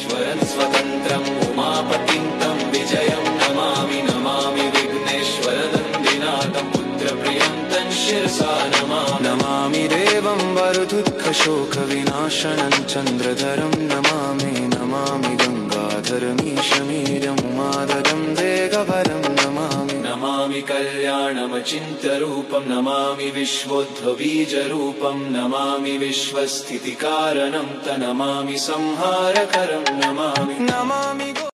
सर्वेश्वरं स्वतन्त्रम् उमापतिं तं विजयं नमामि नमामि विघ्नेश्वरनन्दिनाथं पुत्रप्रियं तं शिरसा नमामि नमामि देवं वरदुःखशोकविनाशनं चन्द्रधरं नमामि नमामि गङ्गाधरमीशमीडम् उमाधरं देगभरं नमामि नमामि कल्याणमचिन्त्यरूपं नमामि विश्वोद्भवबीजरूपं नमामि विश्वस्थितिकारणं तं नमामि संहारकरं नमामि